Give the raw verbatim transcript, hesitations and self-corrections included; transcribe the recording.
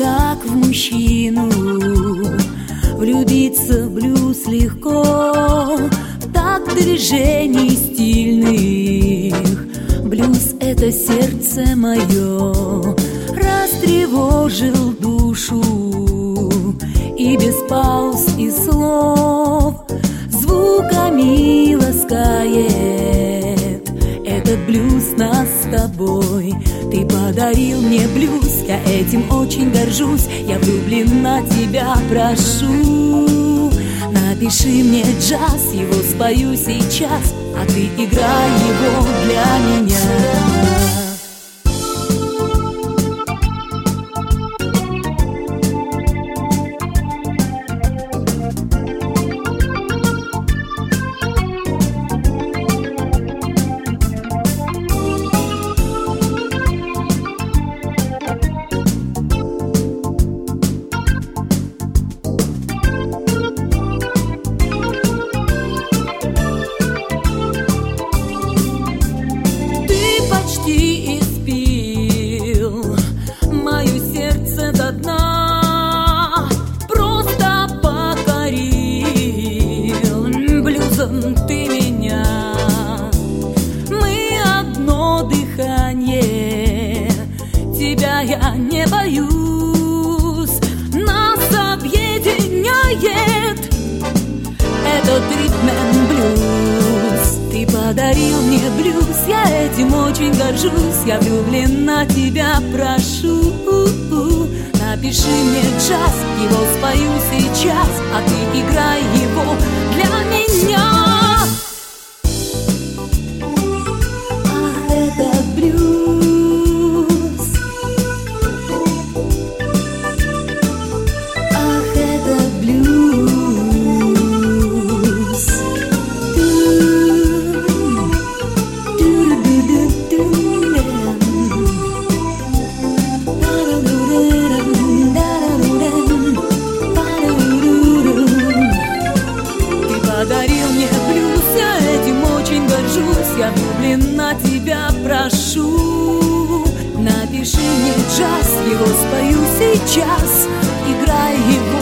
как в мужчину. Влюбиться в блюз легко, в такт движений стильных. Блюз — это сердце мое, растревожил душу. И без пауз и слов звуками ласкает этот блюз нас с тобой. Ты подарил мне блюз, я этим очень горжусь. Я влюблена, тебя прошу, напиши мне джаз, его спою сейчас, а ты играй его для меня. Почти испил мое сердце до дна, просто покорил блюзом ты меня. Мы одно дыхание, тебя я не боюсь. Нас объединяет этот ритм and блюз. Ты подарил мне блюз, я этим очень горжусь. Я влюблена, тебя прошу, напиши мне джаз, его спою сейчас, а ты играй его для меня. Ах, это блюз, ах, это блюз. Подарил мне блюз, я этим очень горжусь. Я влюблена, тебя прошу, напиши мне джаз, его спою сейчас, играй его